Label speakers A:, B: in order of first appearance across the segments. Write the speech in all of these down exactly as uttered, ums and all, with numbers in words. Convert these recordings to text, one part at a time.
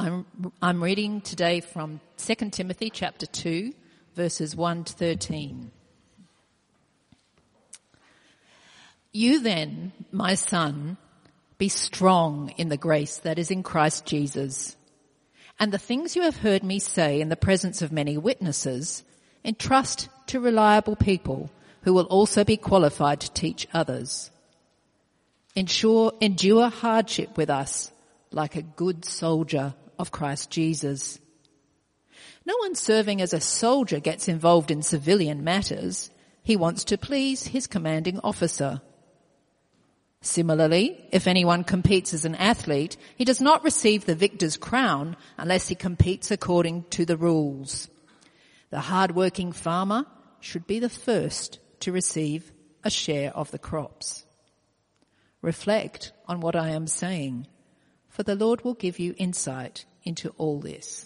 A: I'm, I'm reading today from Second Timothy chapter two, verses one to thirteen. You then, my son, be strong in the grace that is in Christ Jesus. And the things you have heard me say in the presence of many witnesses, entrust to reliable people who will also be qualified to teach others. Ensure, endure hardship with us like a good soldier of Christ Jesus. No one serving as a soldier gets involved in civilian matters. He wants to please his commanding officer. Similarly, if anyone competes as an athlete, he does not receive the victor's crown unless he competes according to the rules. The hard-working farmer should be the first to receive a share of the crops. Reflect on what I am saying, for the Lord will give you insight into all this.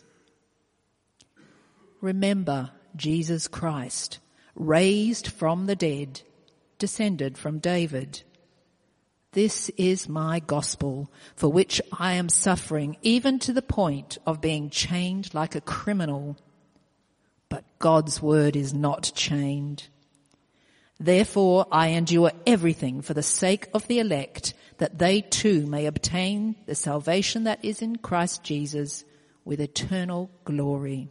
A: Remember Jesus Christ, raised from the dead, descended from David. This is my gospel, for which I am suffering, even to the point of being chained like a criminal. But God's word is not chained. Therefore I endure everything for the sake of the elect, that they too may obtain the salvation that is in Christ Jesus with eternal glory.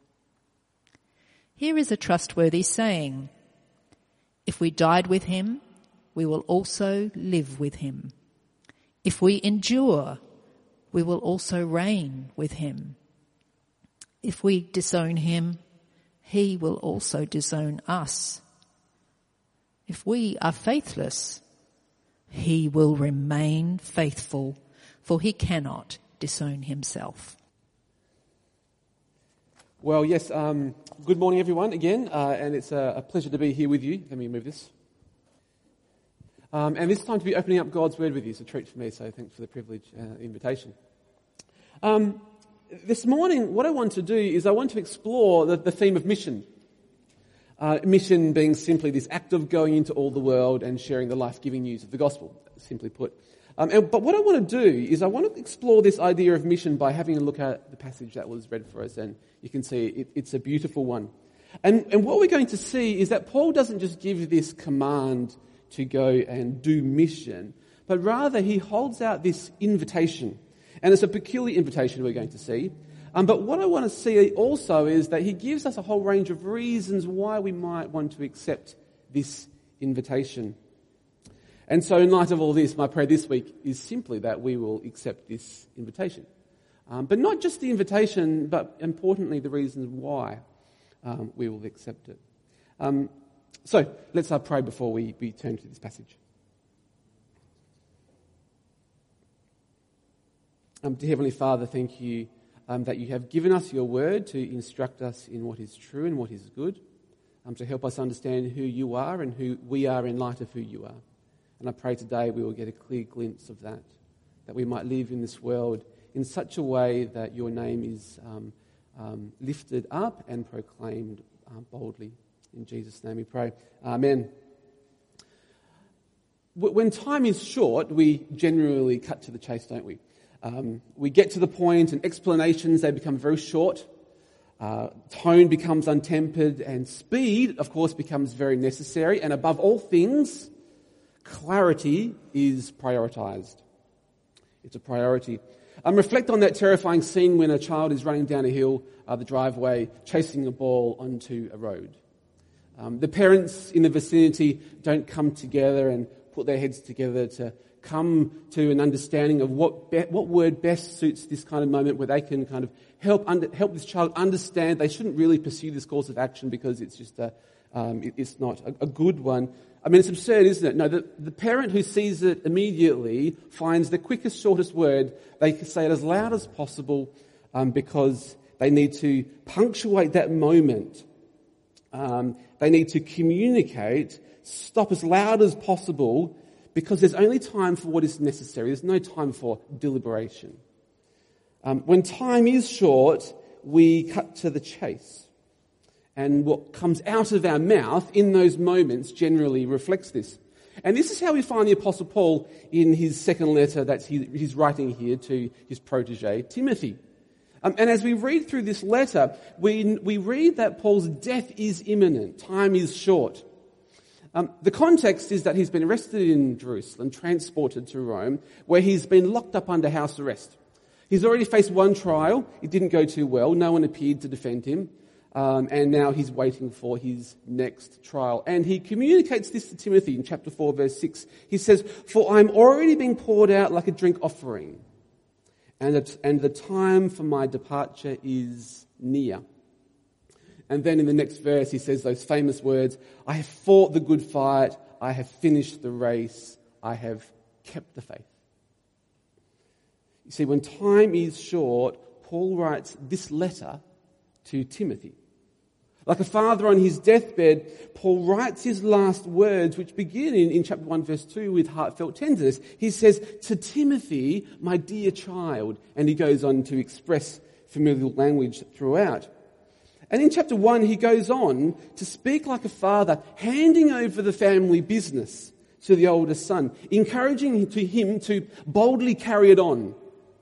A: Here is a trustworthy saying: if we died with him, we will also live with him. If we endure, we will also reign with him. If we disown him, he will also disown us. If we are faithless, he will remain faithful, for he cannot disown himself.
B: Well, yes, um, good morning everyone again, uh, and it's a, a pleasure to be here with you. Let me move this. Um, and this time to be opening up God's Word with you. It's a treat for me, so thanks for the privilege, uh, invitation. Um, this morning, what I want to do is I want to explore the, the theme of mission. Uh, mission being simply this act of going into all the world and sharing the life-giving news of the gospel, simply put. Um, and, but what I want to do is I want to explore this idea of mission by having a look at the passage that was read for us, and you can see it, it's a beautiful one. And, and what we're going to see is that Paul doesn't just give this command to go and do mission, but rather he holds out this invitation. And it's a peculiar invitation we're going to see. Um, but what I want to see also is that he gives us a whole range of reasons why we might want to accept this invitation. And so in light of all this, my prayer this week is simply that we will accept this invitation. Um, but not just the invitation, but importantly the reasons why um, we will accept it. Um, so let's uh, pray before we, we turn to this passage. Um, dear Heavenly Father, thank you um, that you have given us your word to instruct us in what is true and what is good, um, to help us understand who you are and who we are in light of who you are. And I pray today we will get a clear glimpse of that, that we might live in this world in such a way that your name is um, um, lifted up and proclaimed uh, boldly. In Jesus' name we pray. Amen. When time is short, we generally cut to the chase, don't we? Um, we get to the point and explanations, they become very short. Uh, tone becomes untempered and speed, of course, becomes very necessary. And above all things, clarity is prioritised. It's a priority. Um, reflect on that terrifying scene when a child is running down a hill, uh, the driveway, chasing a ball onto a road. Um, the parents in the vicinity don't come together and put their heads together to come to an understanding of what be- what word best suits this kind of moment, where they can kind of help under- help this child understand they shouldn't really pursue this course of action because it's just a um, it, it's not a, a good one. I mean, it's absurd, isn't it? No, the, the parent who sees it immediately finds the quickest, shortest word. They can say it as loud as possible um, because they need to punctuate that moment. Um, they need to communicate, stop as loud as possible, because there's only time for what is necessary. There's no time for deliberation. Um, when time is short, we cut to the chase. And what comes out of our mouth in those moments generally reflects this. And this is how we find the Apostle Paul in his second letter that he, he's writing here to his protege, Timothy. Um, and as we read through this letter, we, we read that Paul's death is imminent. Time is short. Um, the context is that he's been arrested in Jerusalem, transported to Rome, where he's been locked up under house arrest. He's already faced one trial. It didn't go too well. No one appeared to defend him. Um, and now he's waiting for his next trial. And he communicates this to Timothy in chapter four, verse six. He says, "For I'm already being poured out like a drink offering, and, it, and the time for my departure is near." And then in the next verse he says those famous words, "I have fought the good fight, I have finished the race, I have kept the faith." You see, when time is short, Paul writes this letter to Timothy. Like a father on his deathbed, Paul writes his last words, which begin in, in chapter one, verse two, with heartfelt tenderness. He says, "To Timothy, my dear child," and he goes on to express familial language throughout. And in chapter one, he goes on to speak like a father, handing over the family business to the oldest son, encouraging to him to boldly carry it on,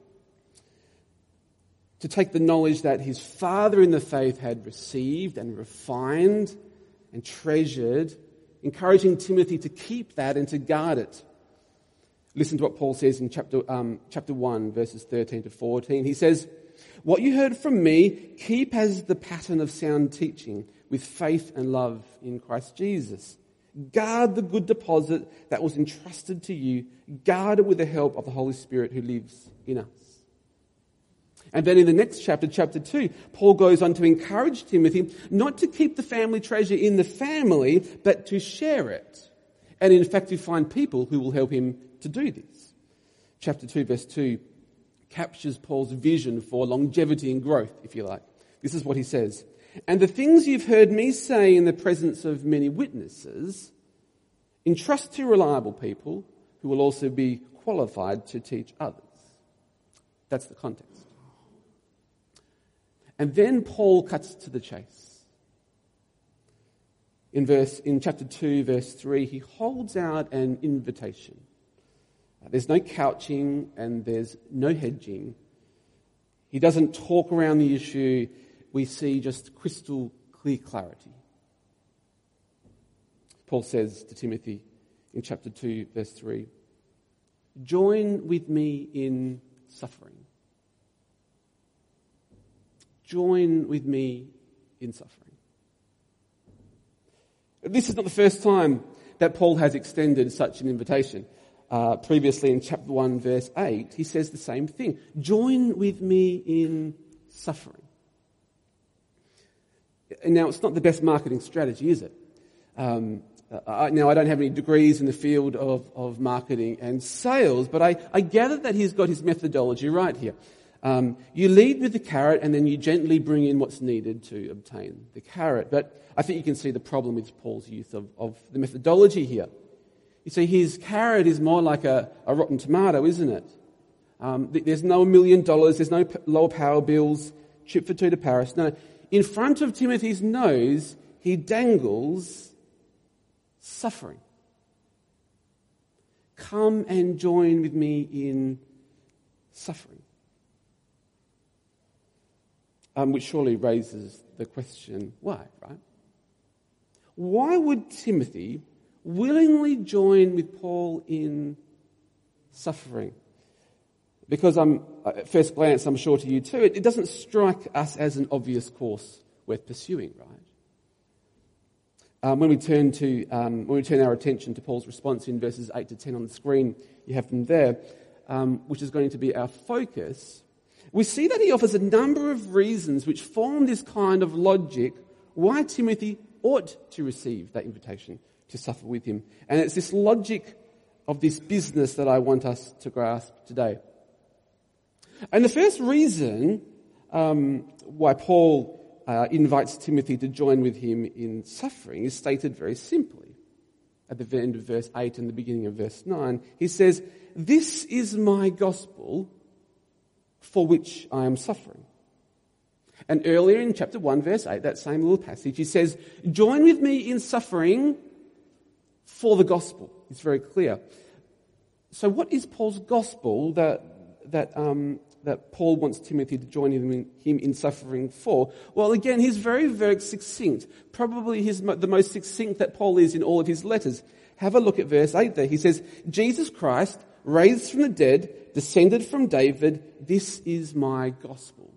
B: to take the knowledge that his father in the faith had received and refined and treasured, encouraging Timothy to keep that and to guard it. Listen to what Paul says in chapter, um, chapter one, verses thirteen to fourteen. He says, "What you heard from me, keep as the pattern of sound teaching with faith and love in Christ Jesus. Guard the good deposit that was entrusted to you. Guard it with the help of the Holy Spirit who lives in us." And then in the next chapter, chapter two, Paul goes on to encourage Timothy not to keep the family treasure in the family, but to share it. And in fact, to find people who will help him to do this. Chapter two, verse two, captures Paul's vision for longevity and growth, if you like. This is what he says. "And the things you've heard me say in the presence of many witnesses, entrust to reliable people who will also be qualified to teach others." That's the context. And then Paul cuts to the chase. In verse, in chapter two, verse three, he holds out an invitation. There's no couching and there's no hedging. He doesn't talk around the issue. We see just crystal clear clarity. Paul says to Timothy in chapter two, verse three, "Join with me in suffering." Join with me in suffering. This is not the first time that Paul has extended such an invitation. Uh, previously in chapter one, verse eight, he says the same thing. Join with me in suffering. And now, it's not the best marketing strategy, is it? Um, uh, now, I don't have any degrees in the field of, of marketing and sales, but I, I gather that he's got his methodology right here. Um, you lead with the carrot and then you gently bring in what's needed to obtain the carrot. But I think you can see the problem with Paul's use of, of the methodology here. You see, his carrot is more like a, a rotten tomato, isn't it? Um, there's no million dollars, there's no lower power bills, trip for two to Paris. No, in front of Timothy's nose, he dangles suffering. Come and join with me in suffering. Um, which surely raises the question, why, right? Why would Timothy willingly join with Paul in suffering? Because I'm, at first glance, I'm sure to you too, it, it doesn't strike us as an obvious course worth pursuing, right? Um, when we turn to, um, when we turn our attention to Paul's response in verses eight to ten on the screen, you have them there, um, which is going to be our focus. We see that he offers a number of reasons which form this kind of logic why Timothy ought to receive that invitation to suffer with him. And it's this logic of this business that I want us to grasp today. And the first reason um, why Paul uh, invites Timothy to join with him in suffering is stated very simply. At the end of verse eight and the beginning of verse nine, he says, "This is my gospel for which I am suffering." And earlier in chapter one, verse eight, that same little passage, he says, "Join with me in suffering for the gospel." It's very clear. So what is Paul's gospel that that um, that Paul wants Timothy to join him in, him in suffering for? Well, again, he's very, very succinct. Probably his, the most succinct that Paul is in all of his letters. Have a look at verse eight there. He says, Jesus Christ, raised from the dead, descended from David, this is my gospel.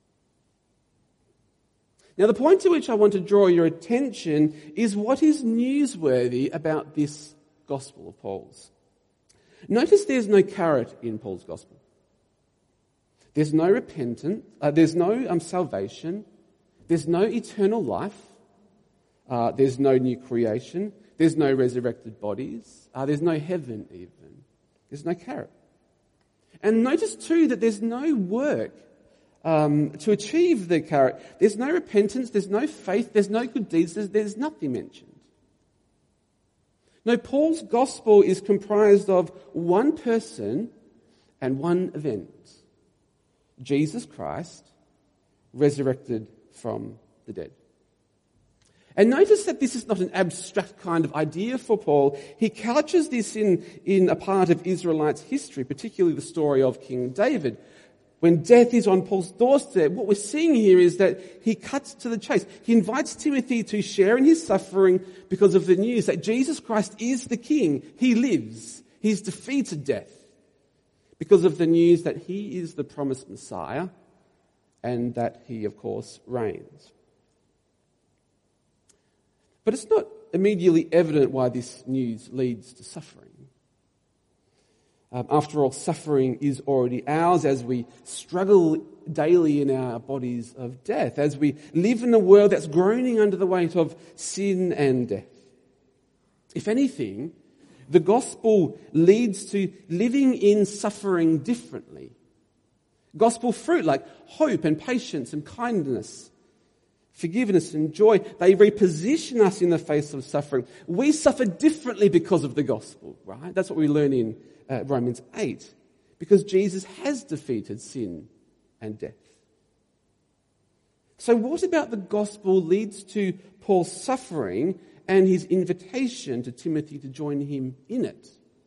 B: Now, the point to which I want to draw your attention is what is newsworthy about this gospel of Paul's. Notice there's no carrot in Paul's gospel. There's no repentance, uh, there's no um, salvation, there's no eternal life, uh, there's no new creation, there's no resurrected bodies, uh, there's no heaven even. There's no carrot. And notice too that there's no work um, to achieve the carrot. There's no repentance, there's no faith, there's no good deeds, there's, there's nothing mentioned. No, Paul's gospel is comprised of one person and one event. Jesus Christ, resurrected from the dead. And notice that this is not an abstract kind of idea for Paul. He couches this in, in a part of Israelites' history, particularly the story of King David. When death is on Paul's doorstep, what we're seeing here is that he cuts to the chase. He invites Timothy to share in his suffering because of the news that Jesus Christ is the King. He lives. He's defeated death. Because of the news that he is the promised Messiah and that he, of course, reigns. But it's not immediately evident why this news leads to suffering. Um, after all, suffering is already ours as we struggle daily in our bodies of death, as we live in a world that's groaning under the weight of sin and death. If anything, the gospel leads to living in suffering differently. Gospel fruit like hope and patience and kindness, forgiveness and joy, they reposition us in the face of suffering. We suffer differently because of the gospel, right? That's what we learn in uh, Romans eight. Because Jesus has defeated sin and death. So what about the gospel leads to Paul's suffering and his invitation to Timothy to join him in it?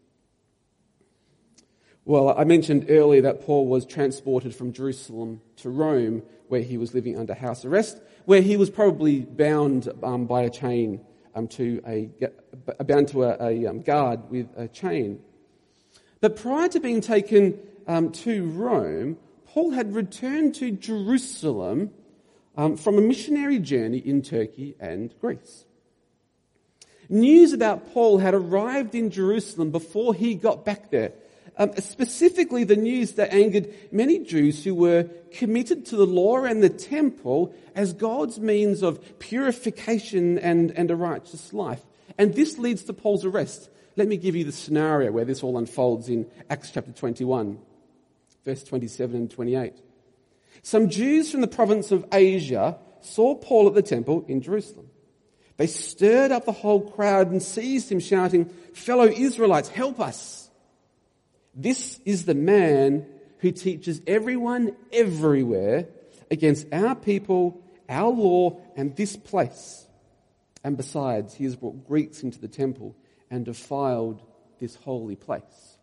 B: Well, I mentioned earlier that Paul was transported from Jerusalem to Rome, where he was living under house arrest, where he was probably bound um, by a chain um, to a bound to a, a um, guard with a chain. But prior to being taken um, to Rome, Paul had returned to Jerusalem um, from a missionary journey in Turkey and Greece. News about Paul had arrived in Jerusalem before he got back there. Um, specifically the news that angered many Jews who were committed to the law and the temple as God's means of purification and, and a righteous life. And this leads to Paul's arrest. Let me give you the scenario where this all unfolds in Acts chapter twenty-one, verse twenty-seven and twenty-eight. Some Jews from the province of Asia saw Paul at the temple in Jerusalem. They stirred up the whole crowd and seized him, shouting, "Fellow Israelites, help us! This is the man who teaches everyone everywhere against our people, our law, and this place. And besides, he has brought Greeks into the temple and defiled this holy place."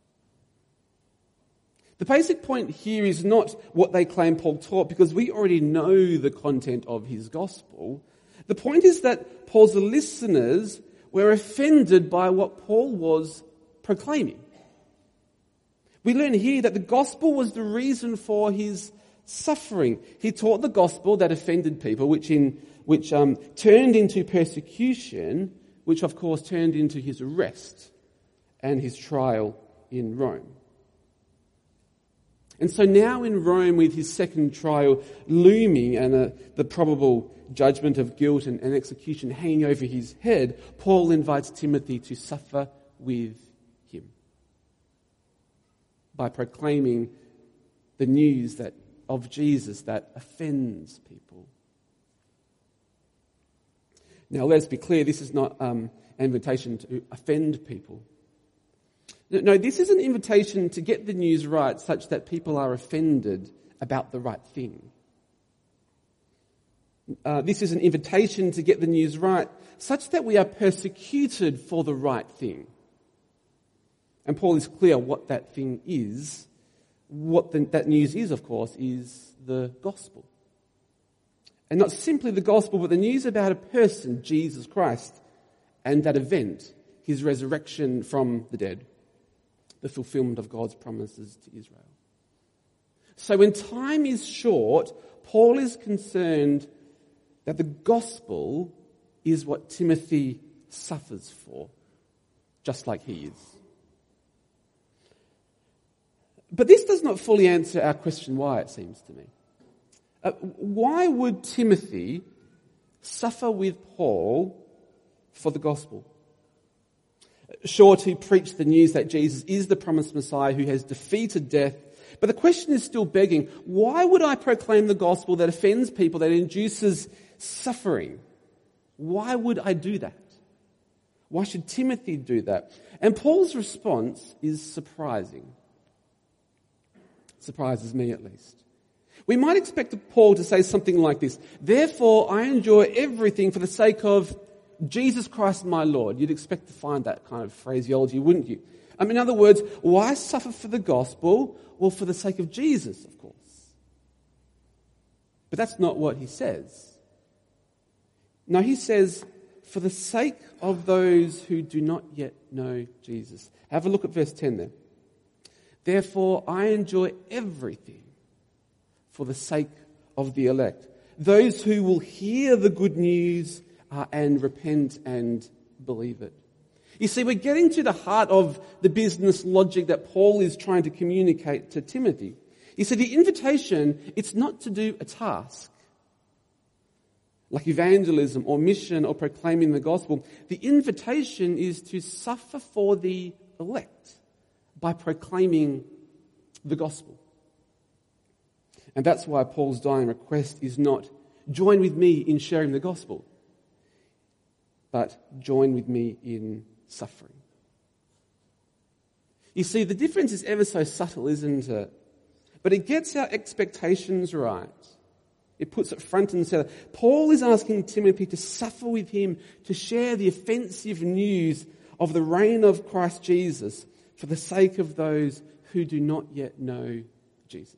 B: The basic point here is not what they claim Paul taught, because we already know the content of his gospel. The point is that Paul's listeners were offended by what Paul was proclaiming. We learn here that the gospel was the reason for his suffering. He taught the gospel that offended people, which in which um, turned into persecution, which of course turned into his arrest and his trial in Rome. And so now in Rome, with his second trial looming and uh, the probable judgment of guilt and, and execution hanging over his head, Paul invites Timothy to suffer with him by proclaiming the news that of Jesus that offends people. Now, let's be clear, this is not um, an invitation to offend people. No, this is an invitation to get the news right such that people are offended about the right thing. Uh, this is an invitation to get the news right such that we are persecuted for the right thing. And Paul is clear what that thing is what the, that news is, of course, is the gospel. And not simply the gospel, but the news about a person, Jesus Christ, and that event, his resurrection from the dead, the fulfillment of God's promises to Israel. So when time is short, Paul is concerned that the gospel is what Timothy suffers for, just like he is. But this does not fully answer our question why, it seems to me. Uh, why would Timothy suffer with Paul for the gospel? Sure, to preach the news that Jesus is the promised Messiah who has defeated death. But the question is still begging, why would I proclaim the gospel that offends people, that induces suffering? Why would I do that? Why should Timothy do that? And Paul's response is surprising. Surprises me, at least. We might expect Paul to say something like this: therefore I endure everything for the sake of Jesus Christ my Lord. You'd expect to find that kind of phraseology, wouldn't you? I mean, in other words, why suffer for the gospel? Well, for the sake of Jesus, of course. But that's not what he says. No, he says, for the sake of those who do not yet know Jesus. Have a look at verse ten there. Therefore, I enjoy everything for the sake of the elect, those who will hear the good news uh, and repent and believe it. You see, we're getting to the heart of the business logic that Paul is trying to communicate to Timothy. You see, the invitation, it's not to do a task like evangelism or mission or proclaiming the gospel. The invitation is to suffer for the elect by proclaiming the gospel. And that's why Paul's dying request is not join with me in sharing the gospel, but join with me in suffering. You see, the difference is ever so subtle, isn't it? But it gets our expectations right. It puts it front and center. Paul is asking Timothy to suffer with him, to share the offensive news of the reign of Christ Jesus for the sake of those who do not yet know Jesus.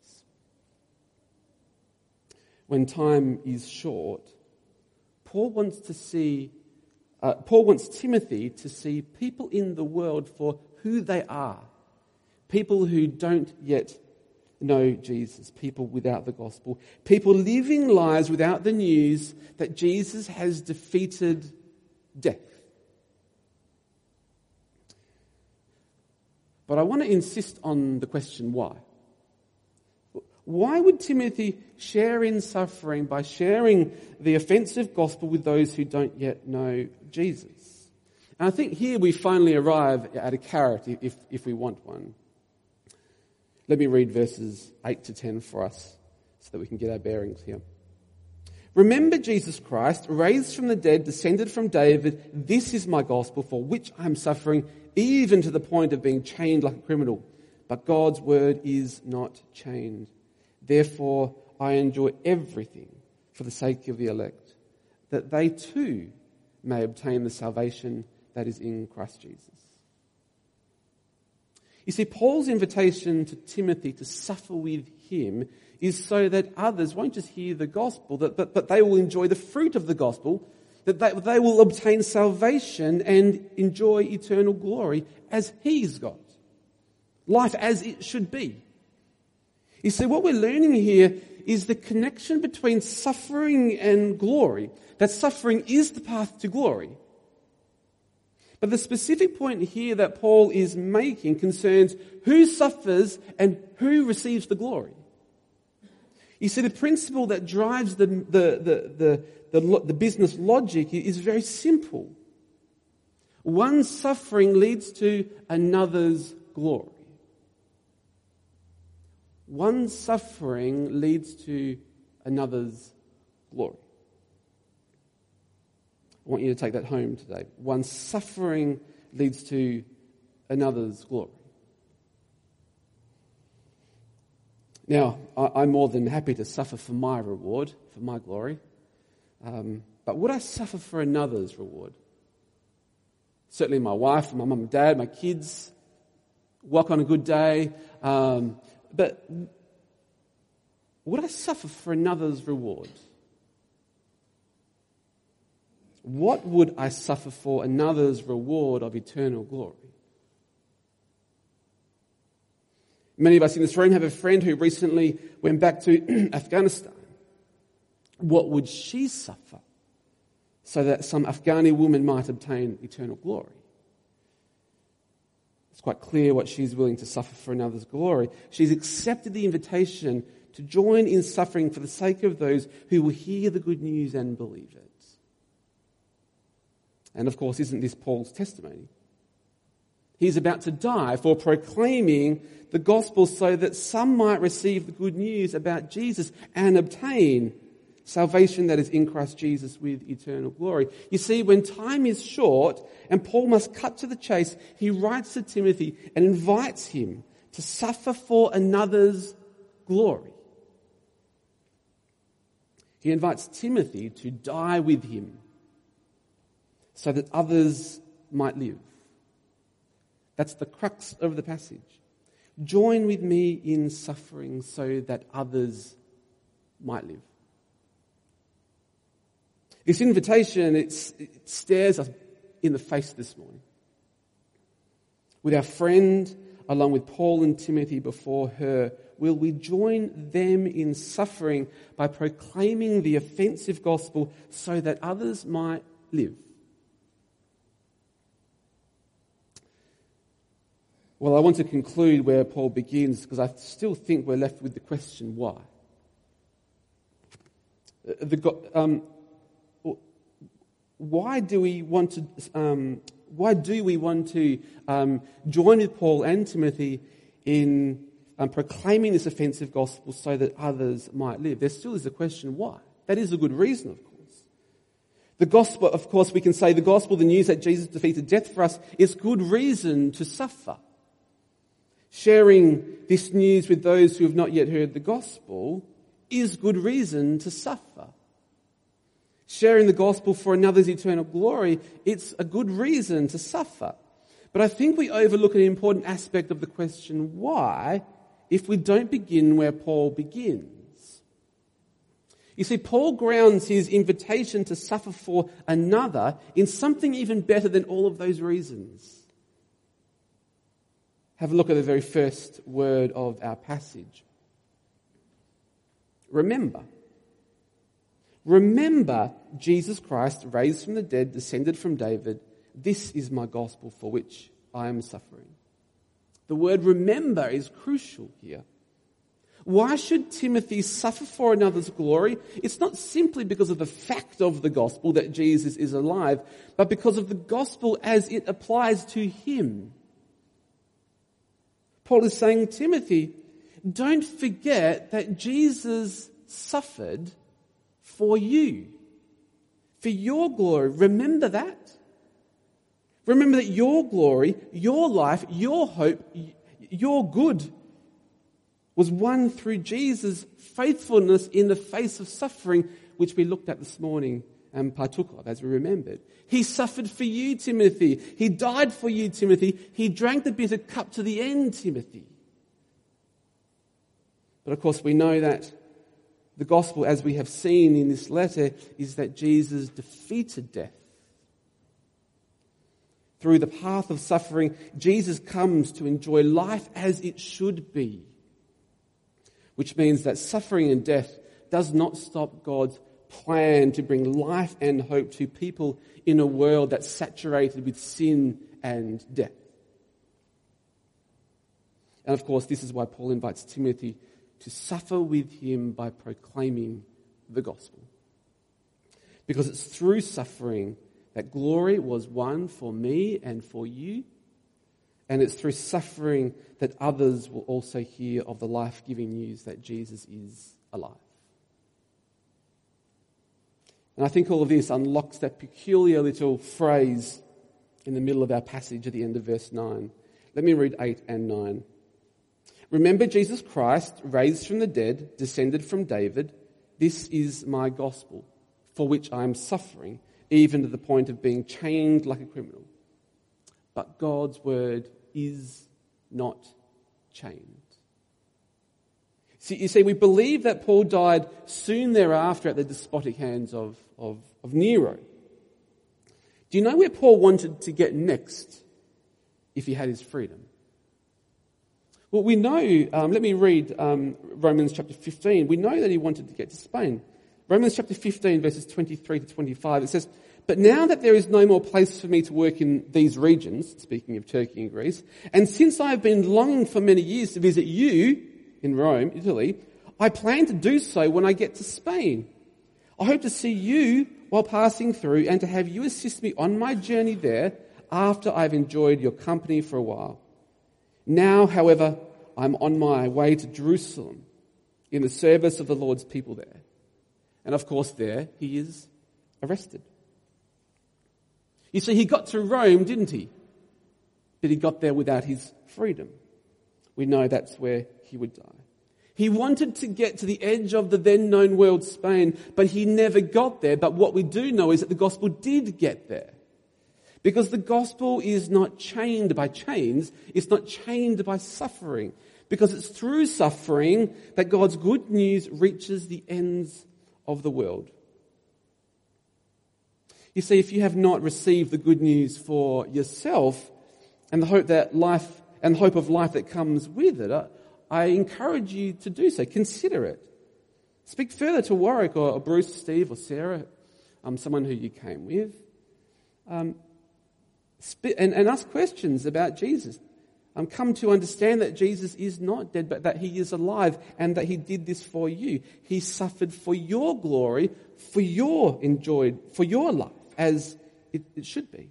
B: When time is short, Paul wants to see, uh, Paul wants Timothy to see people in the world for who they are. People who don't yet know Jesus, people without the gospel, people living lives without the news that Jesus has defeated death. But I want to insist on the question why. Why would Timothy share in suffering by sharing the offensive gospel with those who don't yet know Jesus? And I think here we finally arrive at a carrot, if, if we want one. Let me read verses eight to ten for us so that we can get our bearings here. Remember Jesus Christ, raised from the dead, descended from David. This is my gospel for which I am suffering, even to the point of being chained like a criminal. But God's word is not chained. Therefore, I enjoy everything for the sake of the elect, that they too may obtain the salvation that is in Christ Jesus. You see, Paul's invitation to Timothy to suffer with him is so that others won't just hear the gospel, but, but, but they will enjoy the fruit of the gospel, that they, they will obtain salvation and enjoy eternal glory as he's got. Life as it should be. You see, what we're learning here is the connection between suffering and glory. That suffering is the path to glory. But the specific point here that Paul is making concerns who suffers and who receives the glory. You see, the principle that drives the, the, the, the, the, the business logic is very simple. One suffering leads to another's glory. One suffering leads to another's glory. I want you to take that home today. One suffering leads to another's glory. Now, I'm more than happy to suffer for my reward, for my glory. Um, but would I suffer for another's reward? Certainly my wife, my mum and dad, my kids, work on a good day, um, but would I suffer for another's reward? What would I suffer for another's reward of eternal glory? Many of us in this room have a friend who recently went back to Afghanistan. What would she suffer so that some Afghani woman might obtain eternal glory? It's quite clear what she's willing to suffer for another's glory. She's accepted the invitation to join in suffering for the sake of those who will hear the good news and believe it. And of course, isn't this Paul's testimony? He's about to die for proclaiming the gospel so that some might receive the good news about Jesus and obtain salvation that is in Christ Jesus with eternal glory. You see, when time is short and Paul must cut to the chase, he writes to Timothy and invites him to suffer for another's glory. He invites Timothy to die with him so that others might live. That's the crux of the passage. Join with me in suffering so that others might live. This invitation, it's, it stares us in the face this morning. With our friend, along with Paul and Timothy before her, will we join them in suffering by proclaiming the offensive gospel so that others might live? Well, I want to conclude where Paul begins because I still think we're left with the question, why? The, um, why do we want to? Um, why do we want to um, join with Paul and Timothy in um, proclaiming this offensive gospel so that others might live? There still is a question, why? That is a good reason, of course. The gospel, of course, we can say the gospel, the news that Jesus defeated death for us, is good reason to suffer. Sharing this news with those who have not yet heard the gospel is good reason to suffer. Sharing the gospel for another's eternal glory, it's a good reason to suffer. But I think we overlook an important aspect of the question, why, if we don't begin where Paul begins. You see, Paul grounds his invitation to suffer for another in something even better than all of those reasons. Have a look at the very first word of our passage. Remember. Remember Jesus Christ, raised from the dead, descended from David. This is my gospel for which I am suffering. The word remember is crucial here. Why should Timothy suffer for another's glory? It's not simply because of the fact of the gospel that Jesus is alive, but because of the gospel as it applies to him. Paul is saying, Timothy, don't forget that Jesus suffered for you, for your glory. Remember that. Remember that your glory, your life, your hope, your good was won through Jesus' faithfulness in the face of suffering, which we looked at this morning and partook of as we remembered. He suffered for you, Timothy. He died for you, Timothy. He drank the bitter cup to the end, Timothy. But of course we know that the gospel, as we have seen in this letter, is that Jesus defeated death. Through the path of suffering, Jesus comes to enjoy life as it should be. Which means that suffering and death does not stop God's plan to bring life and hope to people in a world that's saturated with sin and death. And of course, this is why Paul invites Timothy to suffer with him by proclaiming the gospel. Because it's through suffering that glory was won for me and for you. And it's through suffering that others will also hear of the life-giving news that Jesus is alive. And I think all of this unlocks that peculiar little phrase in the middle of our passage at the end of verse nine. Let me read eight and nine. Remember Jesus Christ, raised from the dead, descended from David. This is my gospel, for which I am suffering, even to the point of being chained like a criminal. But God's word is not chained. See, you see, we believe that Paul died soon thereafter at the despotic hands of, of, of Nero. Do you know where Paul wanted to get next if he had his freedom? Well, we know, um, let me read um, Romans chapter fifteen. We know that he wanted to get to Spain. Romans chapter fifteen, verses twenty-three to twenty-five, it says, "But now that there is no more place for me to work in these regions," speaking of Turkey and Greece, "and since I have been longing for many years to visit you in Rome, Italy, I plan to do so when I get to Spain. I hope to see you while passing through and to have you assist me on my journey there after I've enjoyed your company for a while. Now, however, I'm on my way to Jerusalem in the service of the Lord's people there." And of course there he is arrested. You see, he got to Rome, didn't he? But he got there without his freedom. We know that's where he would die. He wanted to get to the edge of the then known world, Spain, but he never got there. But what we do know is that the gospel did get there. Because the gospel is not chained by chains, it's not chained by suffering. Because it's through suffering that God's good news reaches the ends of the world. You see, if you have not received the good news for yourself and the hope that life and the hope of life that comes with it, I, I encourage you to do so. Consider it. Speak further to Warwick or, or Bruce, Steve or Sarah, um, someone who you came with, um, sp- and, and ask questions about Jesus. Um, come to understand that Jesus is not dead, but that he is alive and that he did this for you. He suffered for your glory, for your enjoyed, for your life, as it, it should be.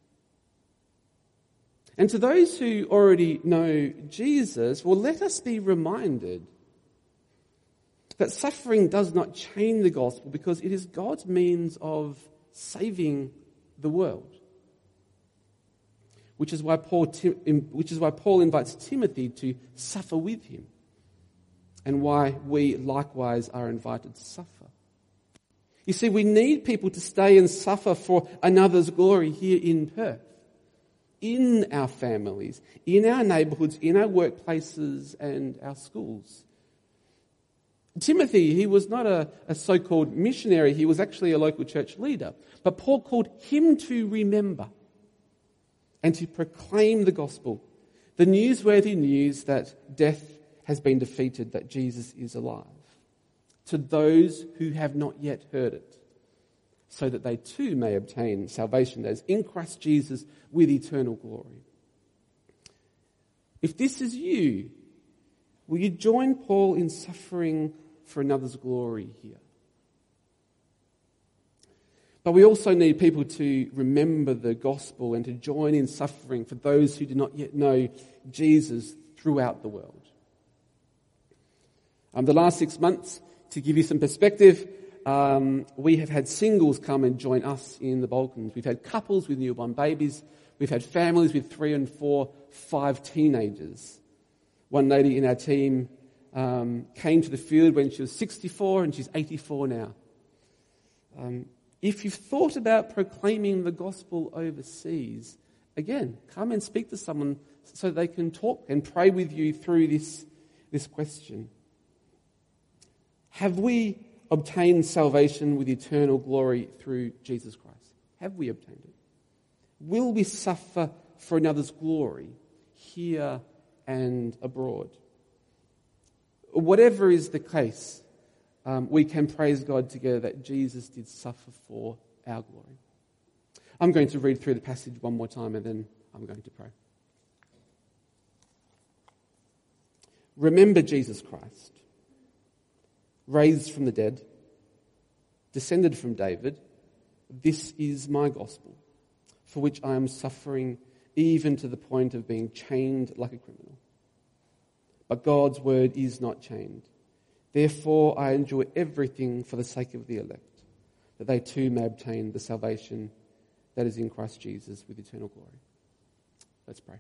B: And to those who already know Jesus, well, let us be reminded that suffering does not chain the gospel because it is God's means of saving the world. Which is why Paul, which is why Paul invites Timothy to suffer with him, and why we likewise are invited to suffer. You see, we need people to stay and suffer for another's glory here in Perth, in our families, in our neighbourhoods, in our workplaces and our schools. Timothy, he was not a, a so-called missionary, he was actually a local church leader. But Paul called him to remember and to proclaim the gospel, the newsworthy news that death has been defeated, that Jesus is alive, to those who have not yet heard it, so that they too may obtain salvation that is in Christ Jesus with eternal glory. If this is you, will you join Paul in suffering for another's glory here? But we also need people to remember the gospel and to join in suffering for those who do not yet know Jesus throughout the world. Um, the last six months, to give you some perspective, um, we have had singles come and join us in the Balkans. We've had couples with newborn babies. We've had families with three and four, five teenagers. One lady in our team um, came to the field when she was sixty-four and she's eighty-four now. Um, If you've thought about proclaiming the gospel overseas, again, come and speak to someone so they can talk and pray with you through this, this question. Have we obtained salvation with eternal glory through Jesus Christ? Have we obtained it? Will we suffer for another's glory here and abroad? Whatever is the case, Um, we can praise God together that Jesus did suffer for our glory. I'm going to read through the passage one more time and then I'm going to pray. Remember Jesus Christ, raised from the dead, descended from David. This is my gospel, for which I am suffering even to the point of being chained like a criminal. But God's word is not chained. Therefore, I endure everything for the sake of the elect, that they too may obtain the salvation that is in Christ Jesus with eternal glory. Let's pray.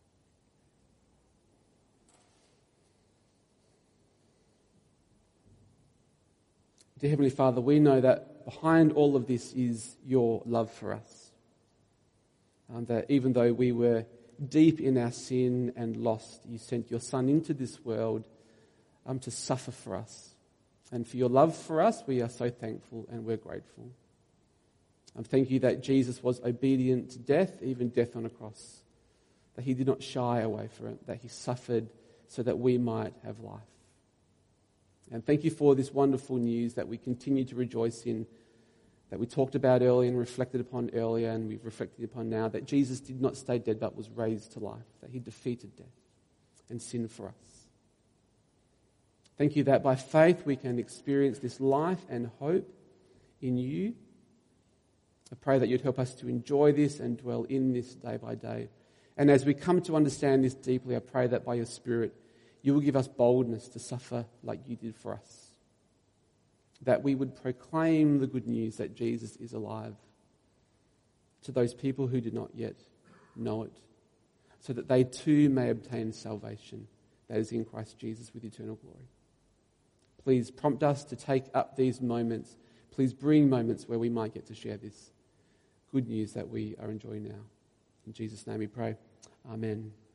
B: Dear Heavenly Father, we know that behind all of this is your love for us. Um, that even though we were deep in our sin and lost, you sent your Son into this world um, to suffer for us. And for your love for us, we are so thankful and we're grateful. Um, thank you that Jesus was obedient to death, even death on a cross. That he did not shy away from it, that he suffered so that we might have life. And thank you for this wonderful news that we continue to rejoice in, that we talked about earlier and reflected upon earlier and we've reflected upon now, that Jesus did not stay dead but was raised to life, that he defeated death and sin for us. Thank you that by faith we can experience this life and hope in you. I pray that you'd help us to enjoy this and dwell in this day by day. And as we come to understand this deeply, I pray that by your Spirit, you will give us boldness to suffer like you did for us. That we would proclaim the good news that Jesus is alive to those people who do not yet know it, so that they too may obtain salvation that is in Christ Jesus with eternal glory. Please prompt us to take up these moments. Please bring moments where we might get to share this good news that we are enjoying now. In Jesus' name we pray. Amen.